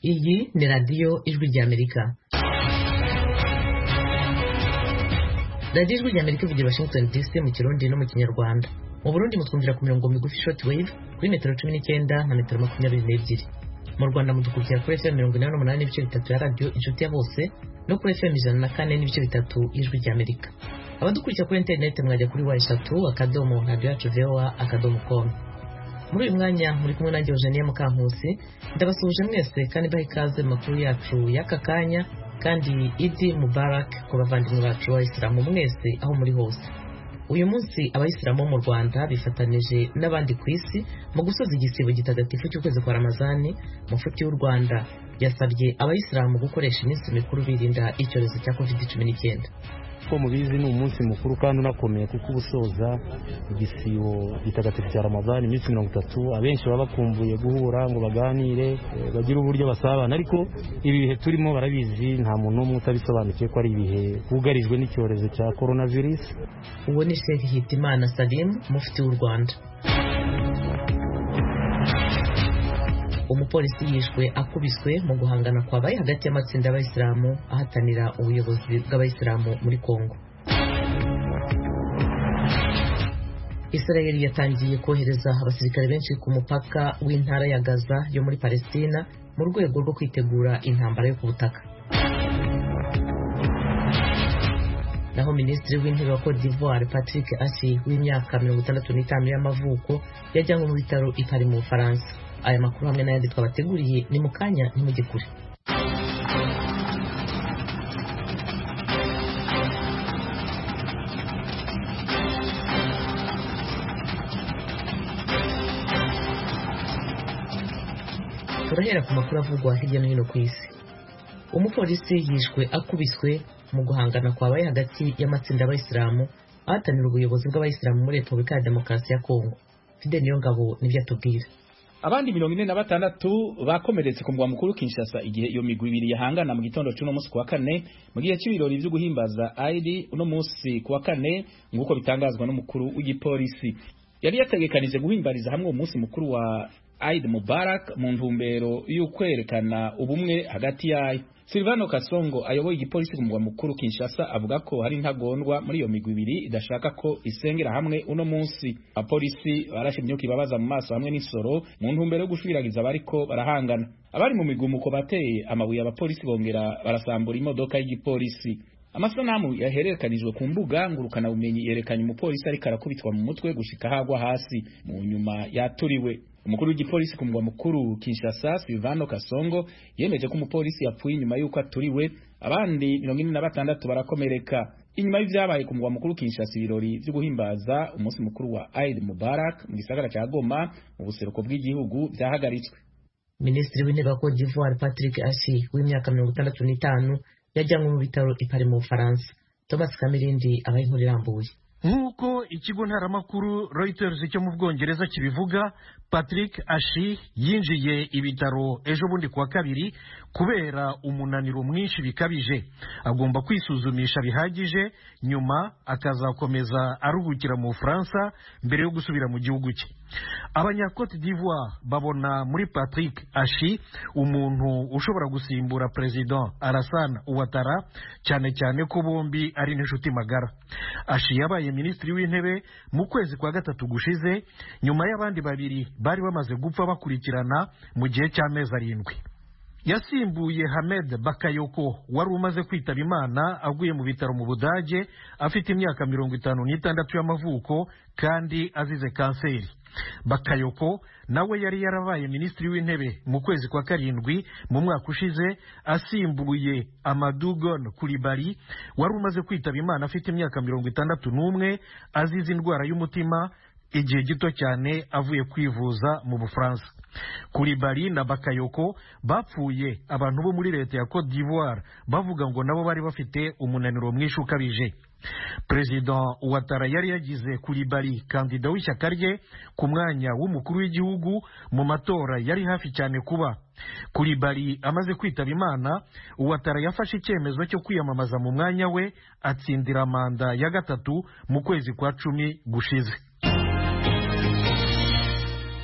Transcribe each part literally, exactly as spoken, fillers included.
Iyi ni radiyo ijwi ry'Amerika. radiyo ijwi ry'Amerika ivugira Washington D C mu Kirundi no mu Kinyarwanda. Mu Burundi mutwumvira ku mirongo migufi short wave kuri metero cumi n'icyenda na metero makumyabiri n'ebyiri. Mu Rwanda mudukurikira kuri F M mirongo inani n'umunani n'ibice bitatu ya radiyo Inshuti ya Bose no kuri F M ijana na kane n'ibice bitatu ijwi ry'Amerika. Abadukurikira kuri internet mwajya kuri wa eshatu akadomo radio yacu voa akadomo com. Muri uyu mwanya muri kumwe nanjye Eugenie Mukankusi, ndabasuhuje mwese kandi baha ikaze mu makuru yacu y'aka kanya, kandi Idi Mubarak ku bavandimwe bacu b'Abayisilamu mwese aho muri hose. Uyu munsi Abayisilamu mu Rwanda bifatanije n'abandi ku isi mu gusoza igisibo gitagatifu cy'ukwezi kwa Ramazani. Mufti w'u Rwanda yasabye Abayisilamu gukoresha iminsi mikuru birinda icyorezo cya covid cumi n'icyenda. Ko mubizi ni umunsi mukuru kandi unakomeye kuko ubusoza igisibo gitagatifu cya Ramadani iminsi mirongo itatu. Abenshi baba bakumbuye guhura ngo baganire bagire uburyo basabana, ariko ibi bihe turimo barabizi, nta muntu umwe utabisobanukiye ko ari ibihe bugarijwe n'icyorezo cya coronavirus. Uwo ni Sheikh Hitimana Salim, mufti w'u Rwanda. Umupolisi yishwe akubiswe mu guhangana kwabaye hagati y'amatsinda y'Abayisilamu ahatanira ubuyobozi bw'Abayisilamu muri Kongo. Israel yatangiye kohereza abasirikare benshi ku mupaka w'intara ya Gaza yo muri Palestina mu rwego rwo kwitegura intambara yo ku butaka. Naho Minisitiri w'Intebe wa Cote d'Ivoire Patrick Ashi w'imyaka mirongo itandatu n'itanu y'amavuko yajyanywe mu bitaro i Paris mu Bufaransa. Aya makuru hamwe n'ayandi twabateguriye ni mu kanya ntimujye kure. Turahera ku makuru avugwa hirya no hino ku isi. Umupolisi yishwe akubiswe mu guhangana kwabaye hagati y'amatsinda y'Abayisilamu ahatanira ubuyobozi bw'Abayisilamu muri Repubulika ya Demokarasi ya Kongo. Fidel Niyongabo nibyo atubwira. Abandi mirongo ine na batandatu bakomeretse ku mugwa mukuru Kinshasa igihe iyo migwi ibiri yahangana mu gitondo cy'uno munsi kuwa kane mu gihe cy'ibirori byo guhimbaza Eid uno munsi kuwa kane, nguko bitangazwa n'umukuru w'igipolisi. Yari yategekanije guhimbariza hamwe umunsi mukuru wa Eid Mubarak mu ntumbero y'ukwerekana ubumwe hagati yayo. Silvano Kasongo ayoboye igipolisi ku mugwa mukuru Kinshasa avuga ko hari ntagondwa muri iyo migwi ibiri idashaka ko isengera hamwe uno munsi. Abapolisi barashe imyuka ibabaza mu maso hamwe n'isoro mu ntumbero yo gushwiragiza bariko barahangana. Abari mu migumuko bateye amabuye abapolisi bongera barasambura imodoka y'igipolisi. Amasanamu yahererekanijwe ku mbuga ngurukana bumenyi yerekanye umupolisi ariko arakubitwa mu mutwe gushika hagwa hasi, mu nyuma yaturiwe. Umukuru w'igipolisi ku mugwa mukuru Kinshasa Silvano Kasongo yemeje ko umupolisi yapfuye nyuma y'uko aturiwe, abandi mirongo ine na batandatu barakomereka. Inyuma y'ivyabaye ku mugwa mukuru Kinshasa, ibirori byo guhimbaza umunsi mukuru wa Eid Mubarak mu gisagara ca Goma mu buseruko bw'igihugu vyahagaritswe. Minisitiri w'Intebe wa Cote d'Ivoire Patrick Ashi w'imyaka mirongo itandatu n'itanu yajyanywe mu bitaro i Paris mu Bufaransa. Thomas Kamirindi abaye inkuru irambuye. Nk'uko ikigo ntaramakuru Reuters cyo mu Bwongereza kibivuga, Patrick Ashi yinjiye ibitaro ejo bundi kuwa kabiri kubera umunaniro mwinshi bikabije. Agomba kwisuzumisha bihagije, nyuma akazakomeza aruhukira mu Bufaransa mbere yo gusubira mu gihugu cye. Abanya Cote d'Ivoire babona muri Patrick Ashi umuntu ushobora gusimbura President Alassane Ouattara, cyane cyane ko bombi ari n'inshuti magara. Ashi yabaye Minisitiri w'Intebe mu kwezi kwa gatatu gushize, nyuma y'abandi babiri bari bamaze gupfa bakurikirana mu gihe cy'amezi arindwi. Yasimbuye Hamed Bakayoko wari umaze kwitaba Imana aguye mu bitaro mu Budage afite imyaka mirongo itanu n'itandatu y'amavuko kandi azize kanseri. Bakayoko nawe yari yarabaye Minisitiri w'Intebe mu kwezi kwa karindwi mu mwaka ushize, asimbuye Amadou Gon Coulibaly wari umaze kwitaba Imana afite imyaka mirongo itandatu n'umwe azize indwara y'umutima igihe gito cyane avuye kwivuza mu Bufaransa. Coulibaly na Bakayoko bapfuye abantu bo muri leta ya Cote d'Ivoire bavuga ngo nabo bari bafite umunaniro mwinshi ukabije. President Ouattara yari yagize Coulibaly kandida w'ishyaka rye ku mwanya w'umukuru w'igihugu mu matora yari hafi cyane kuba. Coulibaly amaze kwitaba Imana, Ouattara yafashe icyemezo cyo kwiyamamaza mu mwanya we, atsindira manda ya gatatu mu kwezi kwa cumi gushize.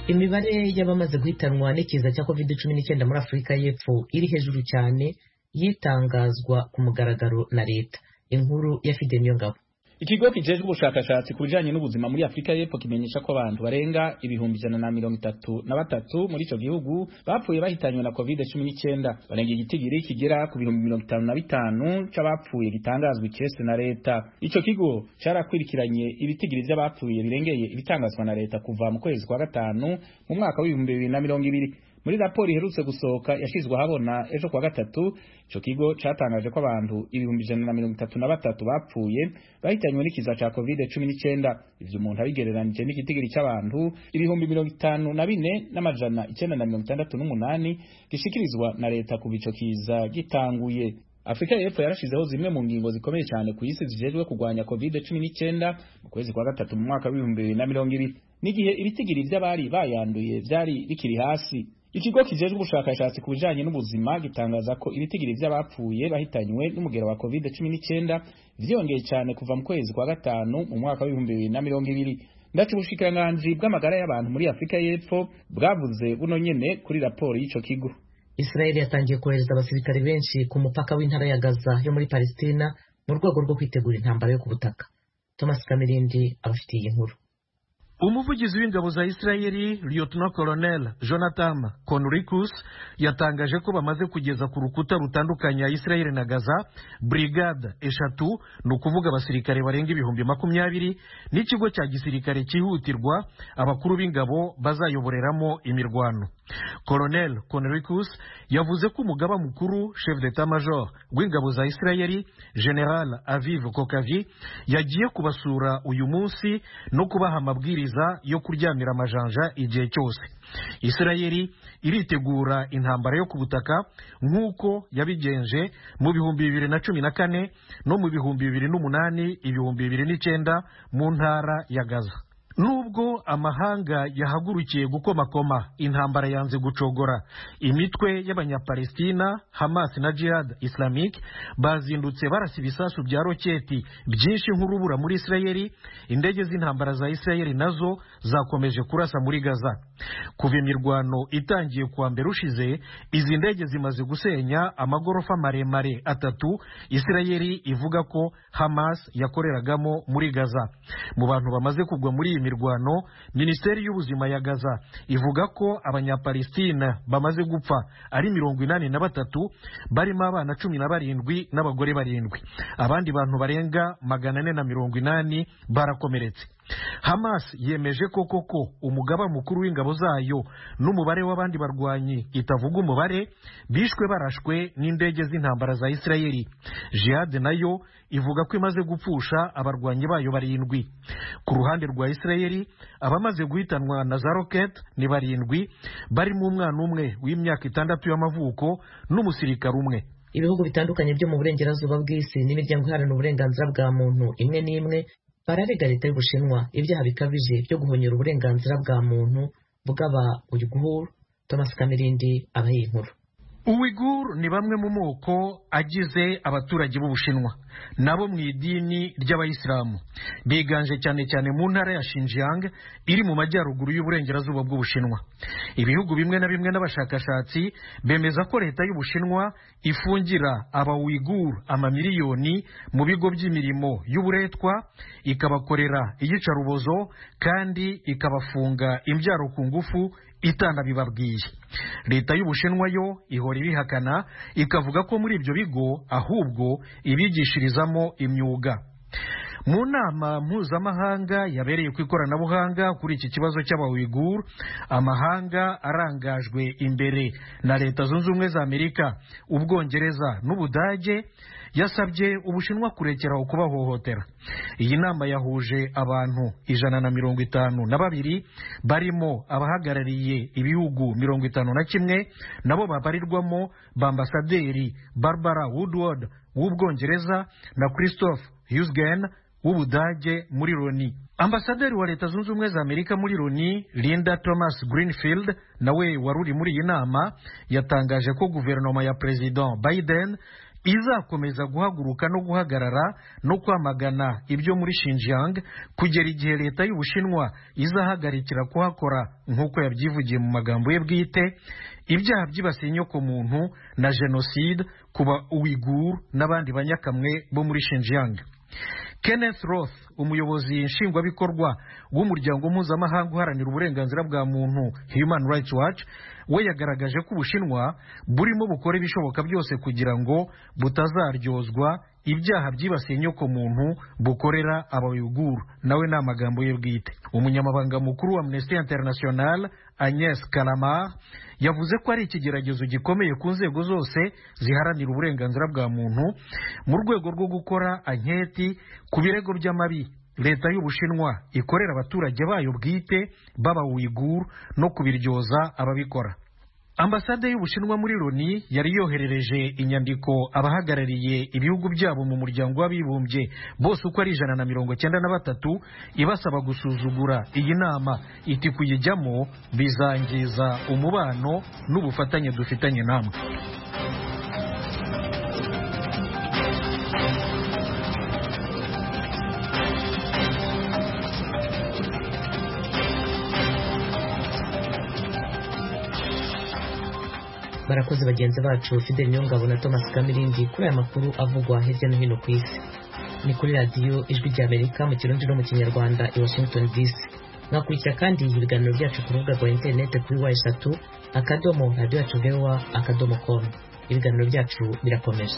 imibare y'abamaze guhitanwa n'ikiza cya covid cumi n'icyenda muri Afurika y'Epfo iri hejuru cyane yitangazwa ku mugaragaro na leta. Inkuru ya Fide Niyongabo. Ikigo kijejwe ubushakashatsi ku bijanye n'ubuzima muri Afrika y'Epfo kimenyesha ko abantu barenga ibihumbi ijana na mirongo itatu na batatu muri ico gihugu bapfuye bahitanywe na covid cumi n'icyenda. Barenga igitigiri kigera ku bihumbi mirongo itanu na bitanu c'abapfuye gitangazwa icese na leta. Ico kigo carakwirikiranye ibitigiri vy'abapfuye birengeye ibitangazwa na leta kuva mu kwezi kwa gatanu mu mwaka w'ibihumbi bibiri na mirongo ibiri. Muri raporo iherutse gusohoka yashizwe habona ejo kwa gatatu, ico kigo catangaje ko abantu ibihumbi ijana na mirongo itatu na batatu bapfuye bahitanywe n'ikiza ca covid cumi n'icyenda. Ivyo umuntu abigereranije n'igitigiri c'abantu ibihumbi mirongo itanu na bine n'amajana icyenda na mirongo itandatu n'umunani gishikirizwa na leta kuva ico kiza gitanguye. Afrika y'Epfo yarashizeho zimwe mu ngingo zikomeye cyane ku isi zijejwe kurwanya covid cumi n'icyenda mu kwezi kwa gatatu mu mwaka w'ibihumbi bibiri na mirongo ibiri, n'igihe ibitigiri vy'abari bayanduye vyari bikiri hasi. Ikigo kijejwe ubushakashatsi ku bijanye n'ubuzima gitangaza ko ibitigiri vy'abapfuye bahitanywe n'umugero wa covid cumi n'icyenda vyongeye cyane kuva mu kwezi kwa gatanu mu mwaka w'ibihumbi bibiri na mirongo ibiri. Ndacu ubushikiranganji bw'amagara y'abantu muri Afrika y'Epfo bwavuze buno nyene kuri raporo y'ico kigo. Israeli yatangiye kohereza abasirikare benshi ku mupaka w'intara ya Gaza yo muri Palestina mu rwego rwo kwitegura intambara yo ku butaka. Thomas Kamirindi abafitiye inkuru. Umuvugizi w'ingabo za Israeli Lieutenant Colonel Jonathan Conricus yatangaje ko bamaze kugeza ku rukuta rutandukanya Israeli na Gaza brigade eshatu, no kuvuga abasirikare barenga ibihumbi makumyabiri n'ikigo cya gisirikare cyihutirwa abakuru b'ingabo bazayoboreramo imirwano. Colonel Conricus yavuze ko umugaba mukuru chef d'état major w'ingabo za Israeli General Aviv Kokavi yagiye kubasura uyu munsi no kubaha amabwiriza yo kuryamira amajanja igihe cyose. Israeli iritegura intambara yo ku butaka nk'uko yabigenje mu bihumbi bibiri na cumi na kane no mu bihumbi bibiri n'umunani ibihumbi bibiri n'icyenda mu ntara ya Gaza. Nubwo amahanga yahagurukiye gukomakoma intambara yanze gucogora, imitwe y'abanyapalestina Hamas na Jihad Islamic bazindutse barasa ibisasu bya roketi byinshi nk'urubura muri Israeli. Indege z'intambara za Israeli nazo zakomeje kurasa muri Gaza. Kuva imirwano itangiye kuwa mbere ushize, izi ndege zimaze gusenya amagorofa maremare atatu Israeli ivuga ko Hamas yakoreragamo muri Gaza. Mu bantu bamaze kugwa muri mirwano, Minisiteri y'ubuzima ya Gaza ivuga ko abanyapalestina bamaze gupfa ari mirongo inani na batatu, barimo abana cumi na barindwi n'abagore barindwi. Abandi bantu barenga magana ane na mirongo inani barakomeretse. Hamas yemeje ko koko umugaba mukuru w'ingabo zayo n'umubare w'abandi barwanyi itavuga umubare bishwe barashwe n'indege z'intambara za Israeli. Jihad nayo ivuga ko imaze gupfusha abarwanyi bayo barindwi. Ku ruhande rwa Israeli, abamaze guhitanwa na za rocket ni barindwi, barimo umwana umwe w'imyaka itandatu y'amavuko n'umusirikare umwe. Ibihugu bitandukanye byo mu burengerazuba bw'isi n'imiryango iharanira uburenganzira bwa muntu imwe n'imwe bararega leta y'Ubushinwa ibyaha bikabije byo guhonyora uburenganzira bwa muntu bw'aba Uyghur. Thomas Kamirindi abaye inkuru. Uyghur ni bamwe mu moko agize abaturage b'Ubushinwa, nabo mu idini ry'Abayisilamu, biganje cyane cyane mu ntara ya Xinjiang iri mu majyaruguru y'uburengerazuba bw'Ubushinwa. Ibihugu bimwe na bimwe n'abashakashatsi bemeza ko leta y'Ubushinwa ifungira aba Uyghur amamiliyoni mu bigo by'imirimo y'uburetwa, ikabakorera iyicarubozo kandi ikabafunga imbyaro ku ngufu itanabibabwiye. Leta y'Ubushinwa yo ihora ibihakana, ikavuga ko muri ibyo bigo ahubwo ibigishirizamo imyuga. Mu nama mpuzamahanga yabereye ku ikoranabuhanga kuri iki kibazo cy'Aba-Uyghur, amahanga arangajwe imbere na Leta Zunze Ubumwe za Amerika, Ubwongereza n'Ubudage yasabye Ubushinwa kurekeraho kubahohotera. Iyi nama yahuje abantu ijana na mirongo itanu na babiri, barimo abahagarariye ibihugu mirongo itanu na kimwe, nabo babarirwamo bambasaderi Barbara Woodward w'Ubwongereza na Christophe Huygens w'Ubudage muri Loni. Ambasaderi wa Leta Zunze Ubumwe za Amerika muri Loni Linda Thomas Greenfield nawe waruri muri iyi nama yatangaje ko guverinoma ya President Biden izakomeza guhaguruka no guhagarara no kwamagana ibyo muri Xinjiang kugera igihe leta y'Ubushinwa izahagarikira kuhakora nk'uko yabyivugiye mu magambo ye bwite ibyaha byibasiye inyoko muntu na jenoside kuba Uighur n'abandi banyakamwe bo muri Xinjiang. Kenneth Roth, umuyobozi nshingwabikorwa w'umuryango mpuzamahanga uharanira uburenganzira bwa muntu Human Rights Watch, we yagaragaje ko Ubushinwa burimo bukora ibishoboka byose kugira ngo butazaryozwa ibyaha byibasiye inyoko muntu bukorera Abayuguru. Nawe ni amagambo ye bwite. Umunyamabanga mukuru wa Amnesty International Agnes Kalamar yavuze ko ari ikigeragezo gikomeye ku nzego zose ziharanira uburenganzira bwa muntu mu rwego rwo gukora anketi ku birego by'amabi leta y'Ubushinwa ikorera abaturage bayo bwite baba Uighur no kubiryoza ababikora. Ambasade y'Ubushinwa muri Loni yari yoherereje inyandiko abahagarariye ibihugu byabo mu muryango w'abibumbye bose uko ari ijana na mirongo cyenda na batatu ibasaba gusuzugura iyi nama iti kuyijyamo bizangiza umubano n'ubufatanye dufitanye namwe. Barakoze bagenzi bacu Fidel Nyongabo na Thomas Kamirindi kuri aya makuru avugwa hirya no hino ku isi. Ni kuri radiyo Ijwi ry'Amerika mu Kirundi no mu Kinyarwanda i Washington D C. Mwakurikira kandi ibiganiro byacu ku rubuga rwa interineti kuri wa eshatu akadomo radiyo yacu vewa akadomo com. Ibiganiro byacu birakomeje.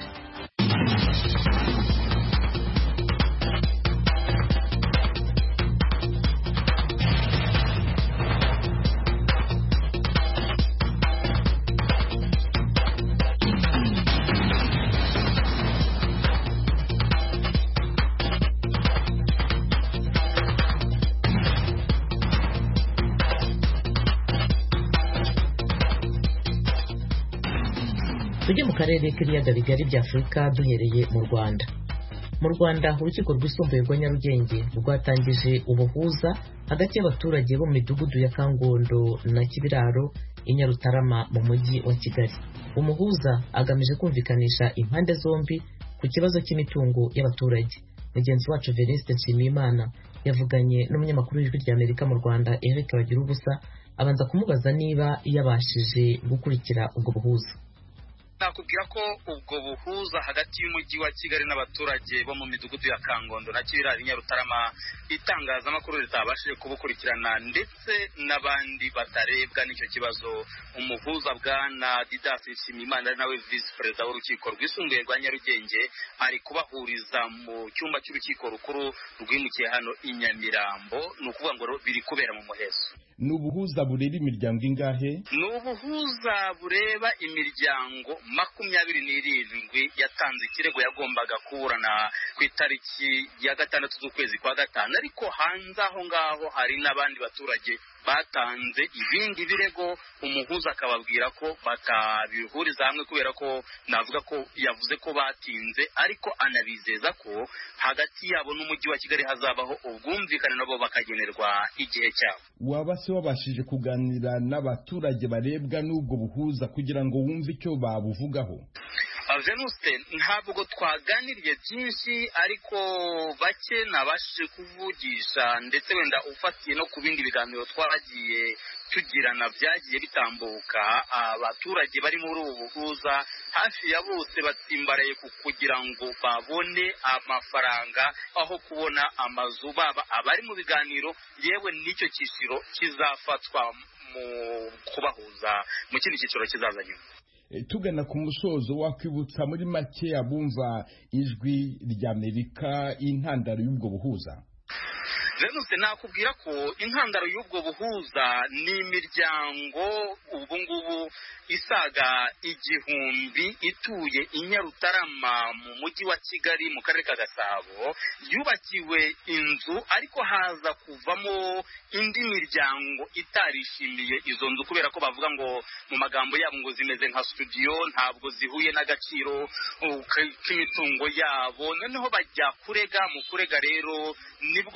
Tujye mu karere k'ibiyaga bigari bya Afurika duhereye mu Rwanda. Mu Rwanda urukiko rwisumbuye rwa Nyarugenge rwatangije ubuhuza hagati y'abaturage bo mu midugudu ya Kangondo na Kibiraro i Nyarutarama mu mujyi wa Kigali. Umuhuza agamije kumvikanisha impande zombi ku kibazo cy'imitungo y'abaturage. Mugenzi wacu Venuste Nshimiyimana yavuganye n'umunyamakuru w'Ijwi ry'Amerika mu Rwanda Eric Bagirubusa abanza kumubaza niba yabashije gukurikira ubwo buhuza. Nakubwira ko ubwo buhuza hagati y'umujyi wa Kigali n'abaturage bo mu midugudu ya Kangondo na Kibiraro Nyarutarama itangazamakuru ritabashije kubukurikirana ndetse n'abandi batarebwa n'icyo kibazo. Umuhuza bwana Didas Nshimiyimana nawe vice president w'urukiko rwisumbuye rwa Nyarugenge ari kubahuriza mu cyumba cy'urukiko rukuru rwimukiye hano i Nyamirambo, ni ukuvuga ngo biri kubera mu muhezo. Nubuhuza bureba imiryango ingahe? Nubuhuza bureba imiryango makumyabiri n'irindwi yatanze ikirego yagombaga kuburana ku itariki ya gatandatu z'ukwezi kwa gatanu, ariko hanze aho ngaho hari n'abandi baturage batanze ibindi birego. Umuhuza akababwira ko batabihuriza hamwe kubera ko navuga ko yavuze ko batinze, ariko anabizeza ko hagati yabo n'umujyi wa Kigali hazabaho ubwumvikane nabo bakagenerwa igihe cyabo. Waba se wabashije kuganira n'abaturage barebwa n'ubwo buhuza kugira ngo wumve icyo babuvugaho? Venuste, ntabwo twaganiriye byinshi, ariko bake nabashije kuvugisha ndetse wenda ufatiye no ku bindi biganiro twaragiye tugirana byagiye bitambuka. Abaturage bari muri ubu buhuza hafi ya bose batsimbaraye kugira ngo babone amafaranga aho kubona amazu, baba abari mu biganiro yewe n'icyo cyiciro kizafatwa mu kubahuza mu kindi cyiciro kizaza nyuma. Tugana ku musozo wakwibutsa muri make abumva Ijwi ry'Amerika intandaro y'ubwo buhuza? Venuste, nakubwira ko intandaro y'ubwo buhuza ni imiryango ubu ngubu isaga igihumbi ituye i Nyarutarama mu mujyi wa Kigali mu karere ka Gasabo, yubakiwe inzu ariko haza kuvamo indi miryango itarishimiye izo nzu kubera ko bavuga ngo mu magambo yabo ngo zimeze nka studio, ntabwo zihuye n'agaciro k'imitungo yabo. Noneho bajya kurega, mu kurega rero nibwo basanze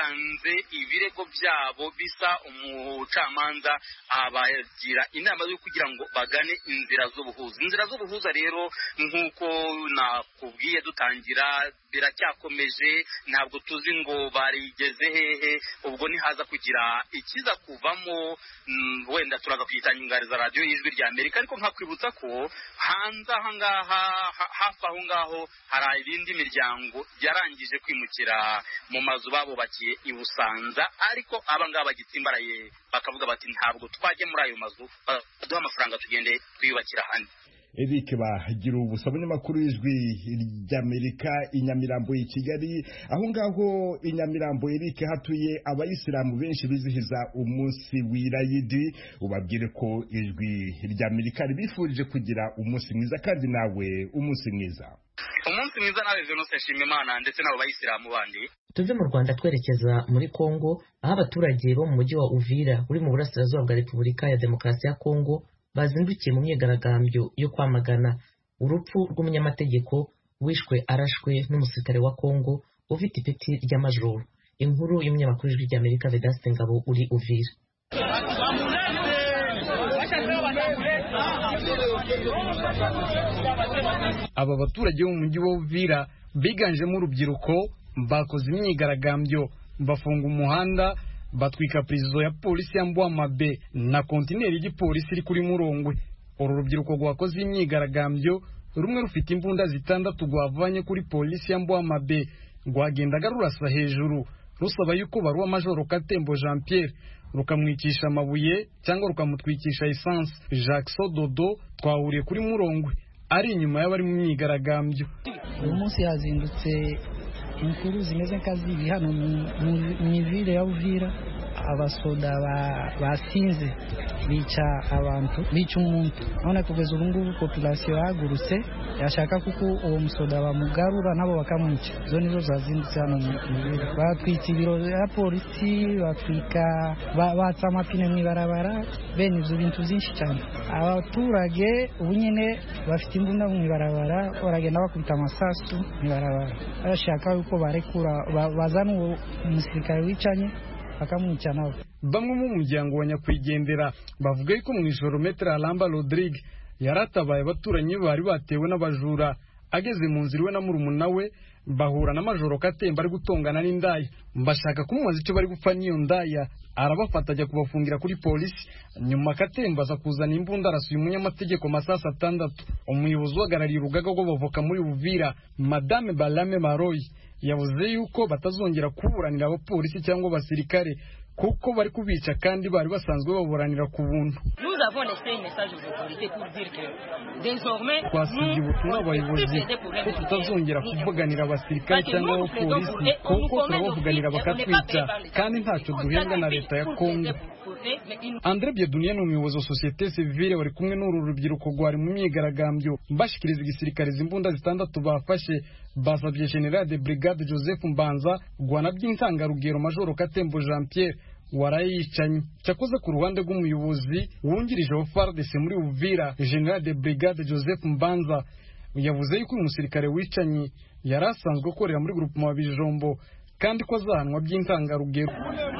batanze ibirego byabo bisa umucamanza abagira inama yo kugira ngo bagane inzira z'ubuhuza inzira z'ubuhuza rero nk'uko nakubwiye dutangira biracyakomeje ntabwo tuzi ngo barigeze hehe ubwo nihaza kugira ikiza kuvamo wenda turaza kuyitangariza radiyo y'ijwi rya Amerika ariko nkakwibutsa ko hanze aha ngaha hafi aho ngaho hari ibindi miryango yarangije kwimukira mu mazu babubakiye i Busanza ariko aba ngaba bagitsimbaraye bakavuga bati ntabwo twajye muri ayo mazu duha amafaranga tugende twiyubakira hano. Eric bagira ubusaba n'amakuru y'ijwi ry'Amerika inyamirambo i Kigali aho ngaho inyamirambo Eric hatuye abayisilamu benshi bizihiza umunsi w'Irayidi ubabwire ko ijwi ry'Amerika ribifurije kugira umunsi mwiza kandi nawe umunsi mwiza. Umunsi mwiza nawe Venus Nshimiyimana ndetse n'abo bayisilamu bandi. Tuve mu Rwanda twerekeza muri Kongo aho abaturage bo mu mujyi wa Uvira uri mu burasirazuba bwa Repubulika ya Demokarasi ya Kongo bazindukiye mu myigaragambyo yo kwamagana urupfu rw'umunyamategeko wishwe arashwe n'umusirikare wa Kongo ufite ipeti ry'amajoro. Inkuru y'umunyamakuru w'ijwi ry'Amerika Vedaste Ngabo uri Uvira. Aba baturage bo mu mujyi wa Uvira biganjemo urubyiruko bakoze imyigaragambyo bafunga umuhanda batwika prison ya polisi ya Mbwamabe na kontineri y'igipolisi iri kuri Murongwe. Uru rubyiruko rwakoze imyigaragambyo rumwe rufite imbunda zitandatu rwavanye kuri polisi ya Mbwamabe rwagendaga rurasa hejuru rusaba yuko baruwa Majoro Katembo Jean Pierre rukamwikisha amabuye cyangwa rukamutwikisha essence. Jacques Sododo twahuriye kuri Murongwe ari inyuma y'abari mu myigaragambyo. Uyu munsi hazindutse inkuru zimeze nk'azibi hano mu ville ya Uvira abasoda basinze bica abantu bica umuntu none kugeza ubu ngubu population yagurutse yashaka kuko uwo musoda bamugarura nabo bakamwica. Zo nizo zazindutse hano mu ville batwitse ibiro ya polisi batwika batsa amapine mu ibarabara bene izo bintu byinshi cyane. Abaturage ubu nyine bafite imbunda mu ibarabara baragenda bakubita amasasu mu ibarabara bashaka yuko barekura bazana umusirikare wicanye bakamwica nabo. Bamwe mu muryango wa nyakwigendera bavuga yuko mu ijoro Metre Alamba Rodrigue yaratabaye abaturanyi bari batewe n'abajura ageze mu nzira we na murumuna we bahura na Majoro Katemba ari gutongana n'indaya mbashaka kumubaza icyo bari gupfa n'iyo ndaya arabafata ajya kubafungira kuri polisi. Nyuma Katemba aza kuzana imbunda arasuye umunyamategeko masasa atandatu. Umuyobozi uhagarariye urugaga rw'abavoka muri Uvira Madame Balame Maroyi yavuze yuko batazongera kuburanira abapolisi cyangwa abasirikare kuko bari kubica kandi bari basanzwe baburanira ku buntu. Twasigiye ubutumwa abayobozi ko tutazongera kuvuganira abasirikare cyangwa abapolisi kuko turabavuganira bakatwica kandi ntacyo duhembwa na leta ya Kongo. Andre Biedunia ni umuyobozi wa societe civile wari kumwe n'uru rubyiruko rwari mu myigaragambyo bashikiriza igisirikare imbunda zitandatu bafashe basabye General de Brigade Joseph Mbanza rwana by'intangarugero Majoro Katembo Jean Pierre warayicanye. Cyakoze ku ruhande rw'umuyobozi wungirije wa F A R D C muri Uvira General de Brigade Joseph Mbanza yavuze yuko uyu musirikare wicanye yari asanzwe akorera muri groupe mu Bijombo kandi ko azahanwa by'intangarugero.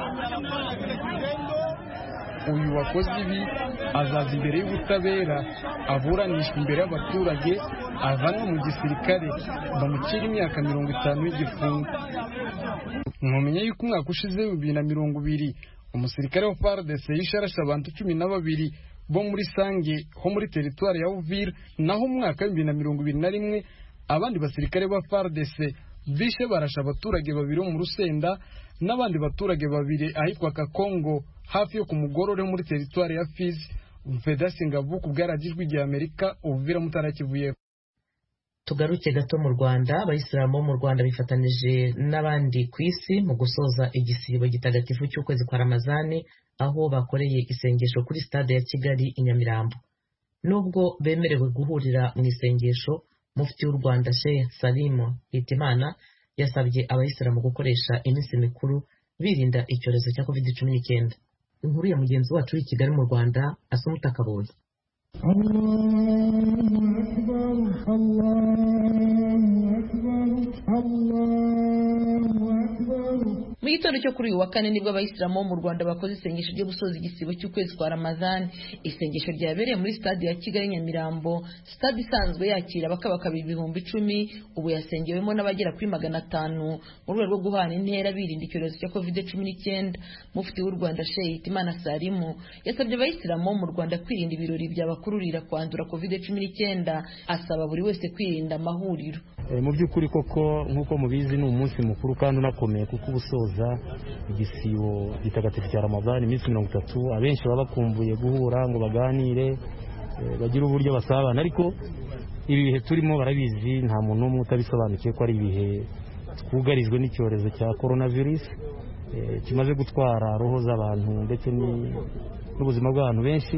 Uyu wakoze ibi azaza imbere y'ubutabera aburanishwa imbere y'abaturage avanwa mu gisirikare bamucira imyaka mirongo itanu y'igifungo. Mumenye yuko umwaka ushize bibiri na mirongo ibiri umusirikare wa F A R D C yishe arashe abantu cumi na babiri bo muri Sange ho muri teritwari ya Uvira, naho umwaka wa bibiri na mirongo ibiri na rimwe abandi basirikare ba F A R D C bishe barasha abaturage babiri mu Rusenda n'abandi baturage babiri ahitwa Kakongo hafi yo ku mugorore muri teritwari ya Fizi. Vedaste Ngabo ku bwaragijwe igihe Amerika Uvira mutarakivuye. Tugaruke gato mu Rwanda abayisilamu bo mu Rwanda bifatanije n'abandi ku isi mu gusoza igisibo gitagatifu cy'ukwezi kwa Ramazani aho bakoreye isengesho kuri stade ya Kigali i Nyamirambo. Nubwo bemerewe guhurira mu isengesho, Mufti w'u Rwanda Sheikh Salim Hitimana yasabye abayisilamu gukoresha iminsi mikuru birinda icyorezo cya covid cumi n'icyenda. Inkuru ya mugenzi wacu i Kigali mu Rwanda Asumuta Kaboyi. mu gitondo cyo kuri uyu wa kane nibwo abayisilamu bo mu Rwanda bakoze isengesho ryo gusoza igisibo cy'ukwezi kwa Ramadhan. Isengesho ryabereye muri stade ya Kigali Nyamirambo, stade isanzwe yakira abakabaka ibihumbi icumi, ubu yasengewemo n'abagera kuri magana atanu mu rwego rwo guhana intera birinda icyorezo cya covid cumi n'icyenda. Mufti w'u Rwanda Sheikh Hitimana Salimu yasabye abayisilamu bo mu Rwanda kwirinda ibirori byabakururira kwandura covid cumi n'icyenda, asaba buri wese kwirinda amahuriro. Mu by'ukuri koko nk'uko mubizi ni umunsi mukuru kandi unakomeye kuko ubusoza igisibo gitagatifu cya Ramadhan iminsi mirongo itatu, abenshi baba bakumbuye guhura ngo baganire bagira uburyo basabana, ariko ibi bihe turimo barabizi, nta muntu n'umwe utabisobanukiye ko ari ibihe twugarijwe n'icyorezo cya coronavirus kimaze gutwara roho z'abantu ndetse n'ubuzima bw'abantu benshi.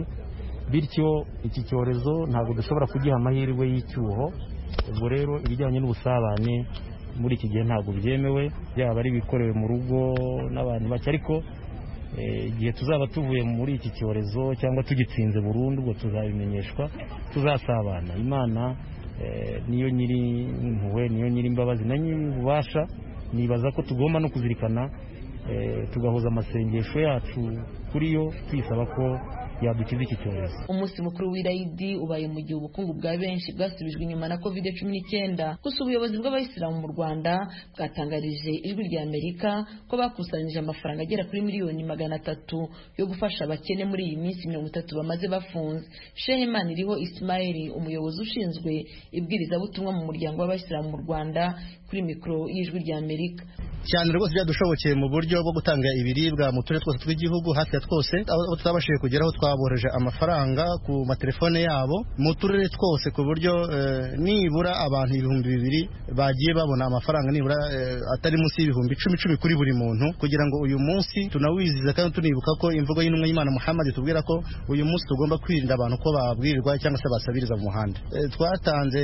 Bityo iki cyorezo ntabwo dushobora kugiha amahirwe y'icyuho. Ubwo rero ibijyanye n'ubusabane muri iki gihe ntabwo byemewe, byaba ari bikorewe mu rugo n'abantu bake, ariko igihe tuzaba tuvuye muri iki cyorezo cyangwa tugitsinze burundu ubwo tuzabimenyeshwa, tuzasabana. Imana niyo nyiri impuhwe, niyo nyiri imbabazi na nyiri ububasha. Nibaza ko tugomba no kuzirikana tugahuza amasengesho yacu kuri yo tuyisaba ko yadukiza iki cyorezo. Umunsi mukuru w'Irayidi ubaye mu gihe ubukungu bwa benshi bwasubijwe inyuma na covid cumi n'icyenda. Gusa ubuyobozi bw'abayisilamu mu Rwanda bwatangarije ijwi rya Amerika ko bakusanyije amafaranga agera kuri miliyoni magana atatu yo gufasha abakene muri iyi minsi mirongo itatu bamaze bafunze. Sheikh Maniriho Ismail, umuyobozi ushinzwe ibwirizabutumwa mu muryango w'abayisilamu mu Rwanda, kuri mikoro y'ijwi rya Amerika. Cyane rwose byadushobokeye mu buryo bwo gutanga ibiribwa mu turere twose tw'igihugu, hafi ya twose aho tutabashije kugeraho twabohereje amafaranga ku matelefone yabo mu turere twose, ku buryo eh, nibura abantu ibihumbi bibiri bagiye babona amafaranga nibura eh, atari munsi y'ibihumbi icumi icumi kuri buri muntu, kugira ngo uyu munsi tunawiziza kandi tunibuka ko imvugo y'intumwa y'Imana Muhammad tubwira ko uyu munsi tugomba kwirinda abantu ko babwirirwa cyangwa se basabiriza mu muhanda. Eh, twatanze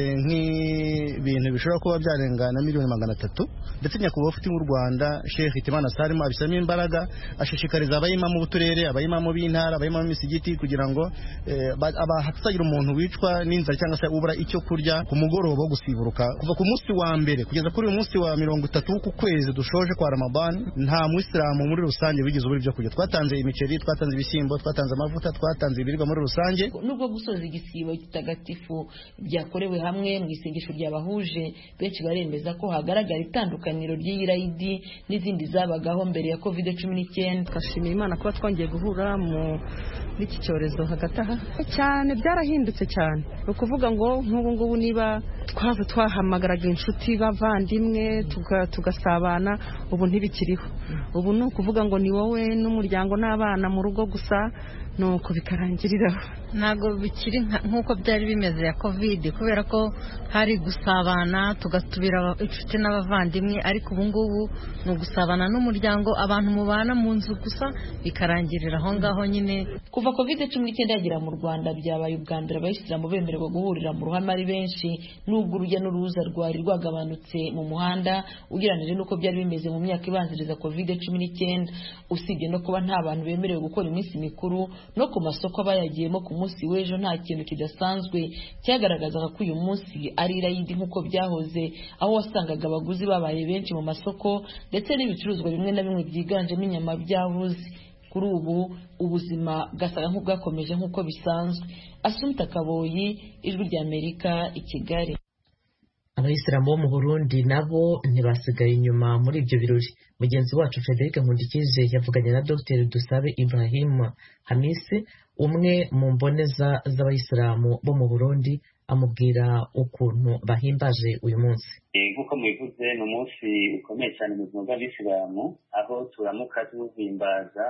nk'ibintu bishobora kuba byarengana miliyoni magana atatu, ndetse nyakubahwa ufite mu Rwanda Sheikh Hitimana Salimu abisamo imbaraga, ashishikariza abayimamu b'uturere, abayimamu b'intara, abayimamu b'imisigiti kugira ngo eh, hatazagira umuntu wicwa n'inzara cyangwa se ubura icyo kurya ku mugoroba wo gusiburuka kuva ku munsi wa mbere kugeza kuri uyu munsi wa mirongo itatu w'uku kwezi dushoje kwa Ramadan. Nta Muislamu muri rusange wigize uburi byo kurya. Twatanze imiceri, twatanze ibishyimbo, twatanze amavuta, twatanze ibiribwa muri rusange. Nubwo gusoza igisibo kitagatifu byakorewe hamwe mu isengesho ryabahuje, benshi baremeza ko hagaragara itandukaniro ry'Irayidi n'izindi zabagaho mbere ya covid cumi n'icyenda. Twashimiye Imana kuba twongeye guhura mu n'iki cyorezo hagati aha cyane, byarahindutse cyane. Ni ukuvuga ngo nk'ubu ngubu niba twaba twahamagaraga inshuti bavandimwe tugasabana, ubu ntibikiriho. Ubu ni ukuvuga ngo ni wowe n'umuryango n'abana mu rugo gusa, nuko bikarangiriraho. Ntago bikiri nk'uko byari bimeze ya covid, kubera ko hari gusabana tugatubira inshuti n'abavandimwe, ariko ubu ngubu ni ugusabana n'umuryango, abantu mubana mu nzu gusa, bikarangirira aho ngaho nyine. Kuva covid cumi n'icyenda yagera mu Rwanda byabaye ubwa mbere abayisilamu bemererwa guhurira mu ruhame ari benshi, nubwo urujya n'uruza rwari rwagabanutse mu muhanda ugereranije n'uko byari bimeze mu myaka ibanziriza covid cumi n'icyenda. Usibye no kuba nta bantu bemerewe gukora iminsi mikuru, no ku masoko abayagiyemo ku munsi w'ejo nta kintu kidasanzwe cyagaragazaga ko uyu munsi ari Irayidi nk'uko byahoze, aho wasangaga abaguzi babaye benshi mu masoko ndetse n'ibicuruzwa bimwe na bimwe byiganjemo inyama byabuze. Kuri ubu ubuzima bwasaga nk'ubwakomeje nk'uko bisanzwe. Asumta Kaboyi, ijwi rya Amerika, i Kigali. Abayisilamu bo mu Burundi nabo ntibasigaye inyuma muri ibyo birori. Mugenzi wacu Frederic Nkundikije yavuganye na Dr Dusabe Ibrahim Hamisi, umwe mu mboneza z'abayisilamu bo mu Burundi, amubwira ukuntu bahimbaje uyu munsi. Nk'uko mubivuze ni umunsi ukomeye cyane mu buzima bw'abisilamu, aho turamuka tuwuhimbaza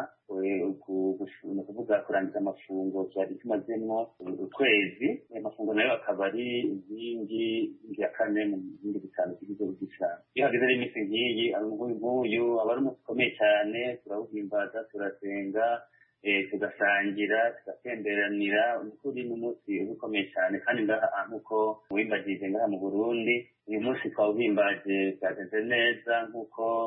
ni ukuvuga kurangiza amafungo byari tumazemo ukwezi. Amafungo nayo akaba ari inkingi ya kane mu bindi bitanu by'igihugu cy'Isilamu. Iyo hageze rero iminsi nk'iyi nk'uyu aba ari umunsi ukomeye cyane, turawuhimbaza, turasenga, tugasangira, tugatemberanira. Ukuri n'umunsi ukomeye cyane, kandi ngaha nk'uko wimbagije ngaha mu Burundi uyu munsi twawuhimbaje byagenze neza nk'uko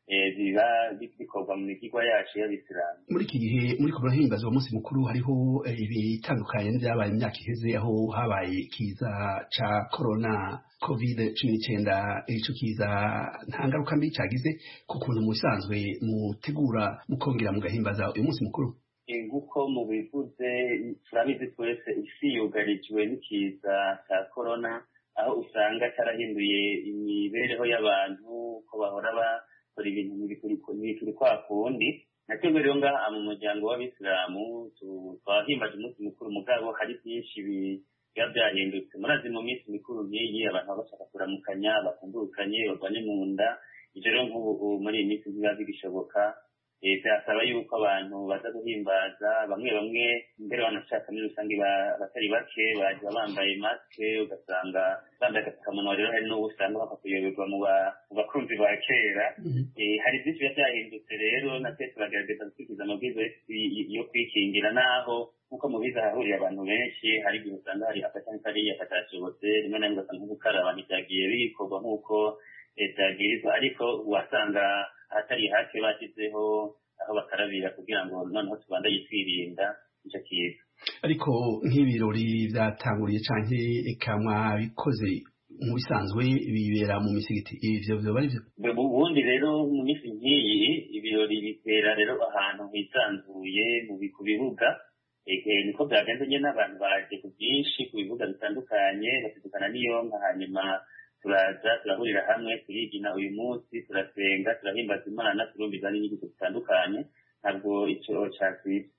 biba bikorwa mu migirwa yacu y'abisilamu. Muri iki gihe muri ko murahimbaza uwo munsi mukuru hariho ibitandukanye n'ibyabaye mu myaka iheze aho habaye kiza ca corona covid cumi n'icyenda. Ico kiza nta ngaruka mbi cagize ku kuntu musanzwe mutegura mukongera mugahimbaza uyu munsi mukuru? Nk'uko mubivuze turabizi twese isi yugarijwe n'ikiza ca corona, aho usanga cyarahinduye imibereho y'abantu ko bahora bakora ibintu ntibikuri kwa kundi. Natwe rero ngaha mu muryango w'abisilamu twahimbaje umunsi mukuru, mugabo hari byinshi biba byahindutse. Murazi mu minsi mikuru nk'iyi abantu baba bashaka kuramukanya, bakundurukanye, barwane mu nda. Ivyo rero nk'ubu muri iyi minsi ntibiba bigishoboka. Byasaba yuko abantu baza guhimbaza, bamwe bamwe mbere banashaka muri rusange batari bake baza bambaye maske, ugasanga bambaye agapfukamunwa. Rero hari n'ubu usanga bapfa kuyoberwa mu bakunzi ba kera. Hari byinshi biba byahindutse rero, natwe turagerageza gukurikiza amabwiriza yo kwikingira, naho nk'uko mubizi hahuriye abantu benshi, hari igihe usanga hari akacani kariya katashobotse, rimwe na rimwe ugasanga nko gukaraba ntibyagiye bikorwa nk'uko byabwirizwa, ariko wasanga ahatari hake bashyizeho aho bakarabira kugira ngo noneho tubandanye twirinda icyo kiza. Ariko nk'ibirori byatanguriye canke eka mwabikoze mu bisanzwe bibera mu misigiti, ivyo vyoba ari vyo? Ubundi rero mu minsi nk'iyi ibirori bitera rero ahantu hisanzuye ku bibuga. Niko byagenze nyine, n'abantu baje ku bwinshi ku bibuga bitandukanye basidukana n'iyonka, hanyuma turaza turahurira hamwe turigina uyu munsi, turasenga, turahimbaza Imana, turumviza n'inyigisho zitandukanye. Ntabwo ico casize.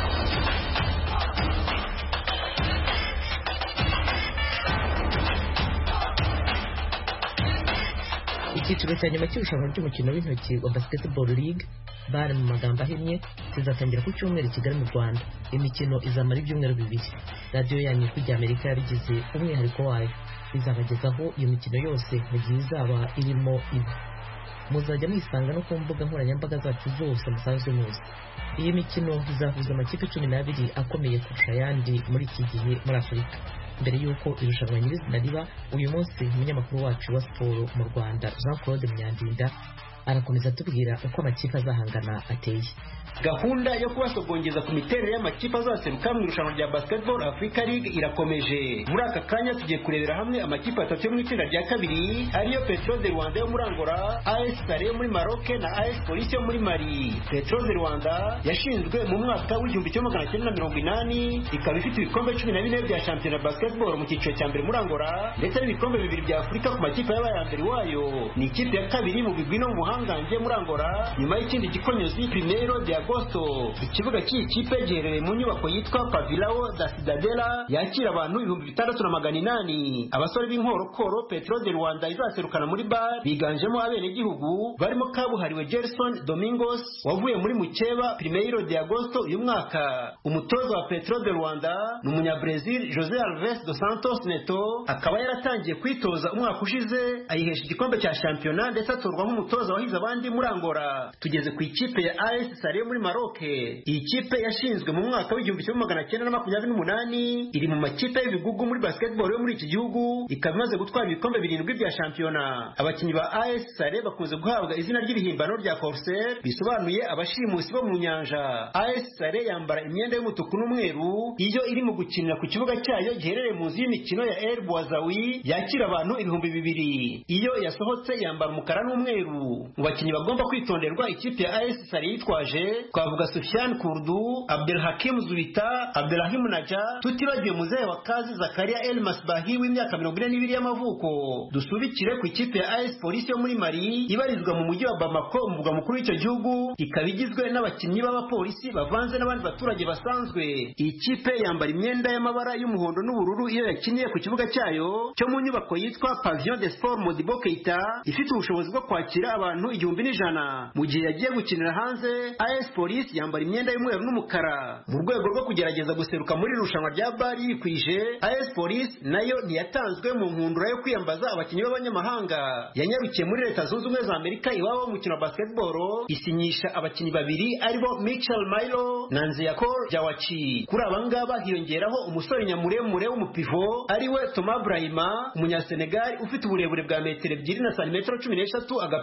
Icyiciro cya nyuma cy'irushanwa ry'umukino w'intoki wa Basketball League bare mu magambo ahinnye kizatangira ku cyumweru i Kigali mu Rwanda. Imikino izamara ibyumweru bibiri. Radiyo yanyu Ijwi ry'Amerika yabigize umwihariko wayo, izabagezaho iyo mikino yose mu gihe izaba irimo iba. Muzajya mwisanga no ku mbuga nkoranyambaga zacu zose musanzwe muzi. Iyi mikino izahuza amakipe cumi n'abiri akomeye kurusha ayandi muri iki gihe muri Afurika. Mbere y'uko irushanwa nyirizina riba, uyu munsi umunyamakuru wacu wa siporo mu Rwanda Jean Claude Munyandinda arakomeza atubwira uko amakipe azahangana ateye. Gahunda yo kubasogongeza ku miterere y'amakipe azaseruka mu irushanwa rya Basketball Africa League irakomeje. Muri aka kanya tugiye kurebera hamwe amakipe atatu yo mu itsinda rya kabiri, ariyo Petro de Rwanda yo muri Angola, A S Sale yo muri Maroc na A S Police yo muri Mali. Petro de Rwanda yashinzwe mu mwaka w'igihumbi kimwe magana cyenda na mirongo inani, ikaba ifite ibikombe cumi na bine bya shampiyona basketball mu cyiciro cya mbere muri Angola, ndetse n'ibikombe bibiri bya Afurika ku makipe y'abayambere wayo. Ni ikipe ya kabiri mu bigwi no mu buhangange muri Angola, nyuma y'ikindi gikonyozi Primeiro de Agosto. Ikibuga cy'iyi kipe giherereye mu nyubako yitwa Pavilao da Cidadela, yakira abantu ibihumbi bitandatu na magana inani. Abasore b'inkorokoro Petro de Rwanda izaserukana muri bar biganjemo abenegihugu barimo kabuhariwe Gerson Domingos wavuye muri Mukeba Primeiro de Agosto uyu mwaka. Umutoza wa Petro de Rwanda ni umunyabrazil José Alves dos Santos Neto, akaba yaratangiye kwitoza umwaka ushize ayihesha igikombe cya shampiyona ndetse atorwa nk'umutoza wahize abandi muri Angola. Tugeze ku ikipe ya A S Sale muri Maroc. Iyi kipe yashinzwe mu mwaka w'igihumbi kimwe magana cyenda na makumyabiri n'umunani, iri mu makipe y'ibigugu muri basketball yo muri iki gihugu, ikaba imaze gutwara ibikombe birindwi bya shampiyona. Abakinnyi ba A S Sale bakunze guhabwa izina ry'ibihimbano rya Corsair, bisobanuye abashimusi bo mu nyanja. A S Sale yambara imyenda y'umutuku n'umweru iyo iri mu gukinira ku kibuga cyayo giherereye mu nzu y'imikino ya El Bouazawi yakira abantu ibihumbi bibiri. Iyo yasohotse yambara umukara n'umweru. Mu bakinnyi bagomba kwitonderwa ikipe ya A S Sale yitwaje twavuga Sufyan Kurdu, Abdelhakim Zuita, Abdelrahim Naja, tutibagiwe muzehe wa kazi Zakaria El Masbahi w'imyaka mirongo ine n'ibiri y'amavuko. Dusubikire ku ikipe ya A S Police yo muri Mali ibarizwa mu mujyi wa Bamako, umurwa mukuru w'icyo gihugu, ikaba igizwe n'abakinnyi b'abapolisi bavanze n'abandi baturage basanzwe. Iyi kipe yambara imyenda y'amabara y'umuhondo n'ubururu iyo yakiniye ku kibuga cyayo cyo mu nyubako yitwa Pavillon des Sports Modibo Keita, ifite ubushobozi bwo kwakira abantu igihumbi n'ijana. Mu gihe yagiye gukinira hanze, A S Police yambara imyenda y'umweru n'umukara. Mu rwego rwo kugerageza guseruka muri irushanwa rya bari yikwije, A S Police nayo ntiyatanzwe mu nkundura yo kwiyambaza abakinnyi b'abanyamahanga. Yanyarukiye muri Leta Zunze Ubumwe za Amerika iwabo w'umukino wa basketball, isinyisha abakinnyi babiri aribo Mitchell Milo na Nzeyakor Jawachi. Kuri aba ngaba hiyongeraho umusore nyamuremure w'umupivo ariwe Thomas Brahima, umunyasenegal ufite uburebure bwa metero ebyiri na santimetero cumi n'eshatu, agapima ibiro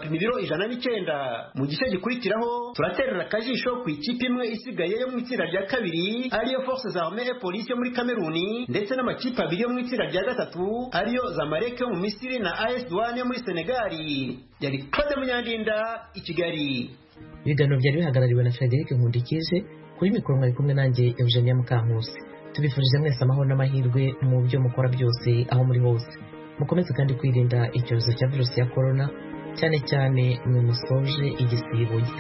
ijana n'icyenda. Mu gice gikurikiraho turaterera akajisho ku ikipe imwe isigaye yo mu itsinda rya kabiri ariyo Forces Armées et Police yo muri Kameruni ndetse n'amakipe abiri yo mu itsinda rya gatatu ariyo Zamalek yo mu Misiri na A S Douane yo muri Senegali. Yari Claude Munyandinda i Kigali. Ibiganiro byari bihagarariwe na Frederic Nkundikije, kuri mikoro mwari kumwe nanjye Eugenia Mukankusi. Tubifurije mwese amahoro n'amahirwe mu byo mukora byose aho muri hose. Mukomeze kandi kwirinda icyorezo cya virusi ya corona, cyane cyane mwe musoje igisibo